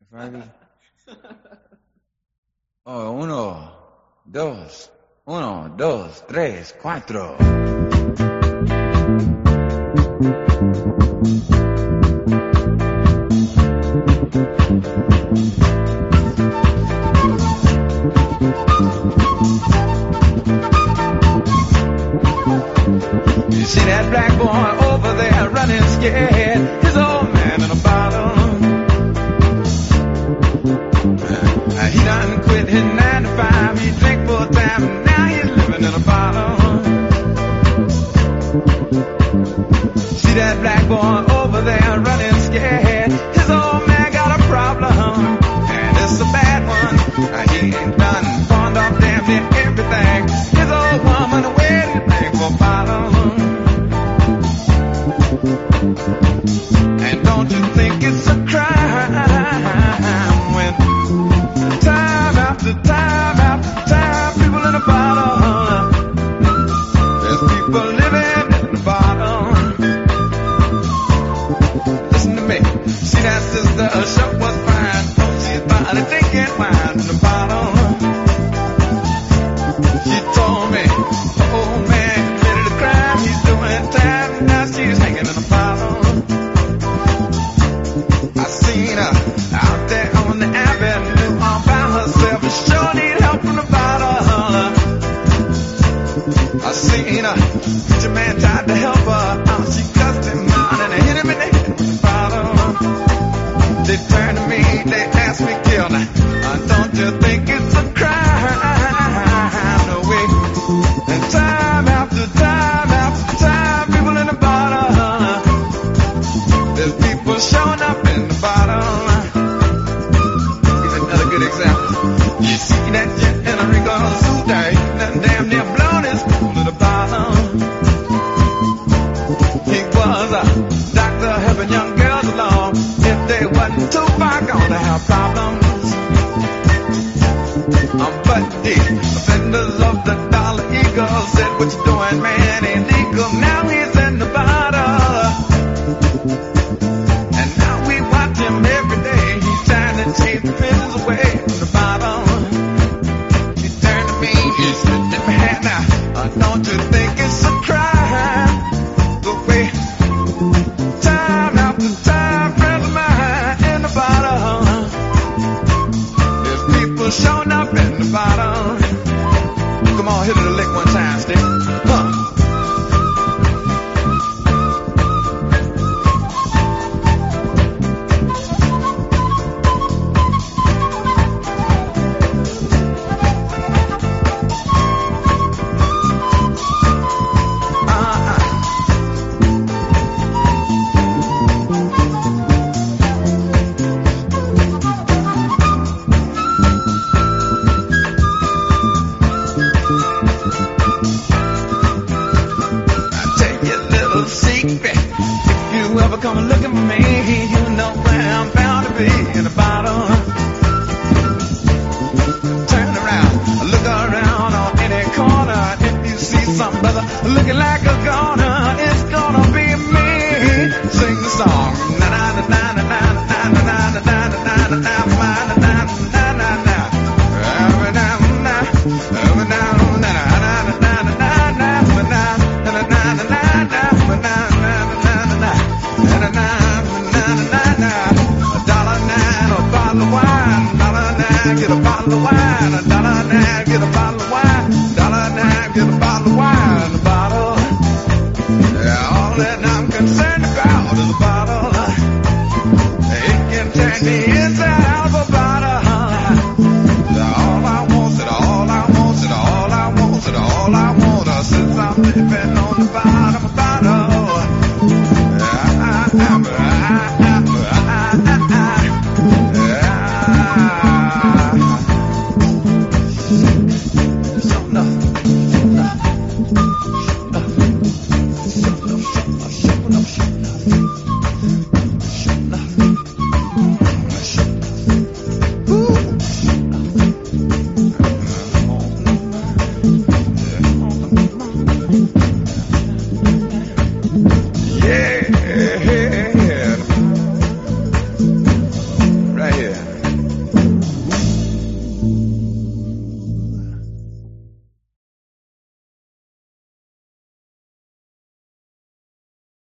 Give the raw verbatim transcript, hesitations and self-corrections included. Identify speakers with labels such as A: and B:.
A: Ready? Oh, uno, dos, uno, dos, tres, cuatro. You see that black boy over there running scared? His old man in a bottle. Uh, he done quit his nine to five. He drink full time and now he's living in a bottle. See that black boy over there running scared? His old man got a problem, and it's a bad one. Uh, he ain't done pawned off damn near everything. His old woman waiting big for a bottle. And don't you think it's a crime when time after time after time people in a bottle, there's people living in a bottle. Listen to me, see that sister, her shirt was fine, don't see about drinking wine in a bottle. She told me, oh man, committed a crime, he's doing time, now she's hanging in a bottle. I seen her out there on the avenue all by herself, and sure need help from the bottle. I seen her, preacher man tried to help her out, she cussed him out and hit him in the head with the bottle. They turned to me, they asked me, kill her, uh, don't you think it's a crime? No way. And time after time after time, people in the bottle, there's people showing up in the bottle. Here's another good example. You see that gent in a Rico suit there, that damn near blown his cool to the bottle. He was a doctor helping young girls along. If they wasn't too far gonna have problems. I'm Buddy, offenders of the Dollar Eagle, said what you doing, man, ain't legal. Now he's in the bottle, and now we watch him every day. He's trying to chase the prisoners away from the bottle. He turned to me, he said, "Let me hand now. Uh, don't you think it's a crime? The way time after time, friends of mine in the bottle. There's people showing up in the bottle." Come on, hit it a lick one time, stick. Huh. Come looking for me, you know where I'm bound to be, in a bottle. Turn around, look around on any corner. If you see some brother looking like a goner, it's gonna be me. Sing the song. Na na na na na na na na na na na na na na na na na na. Every now and then, every now and then, na na na na na na na na na na na na. Na na na na, a dollar nine, a bottle of wine. Dollar nine, get a bottle of wine. A dollar nine, get a bottle of wine. Dollar nine, get a bottle of wine. A bottle. Yeah, all that I'm concerned about is a bottle. It can turn the inside out of a bottle.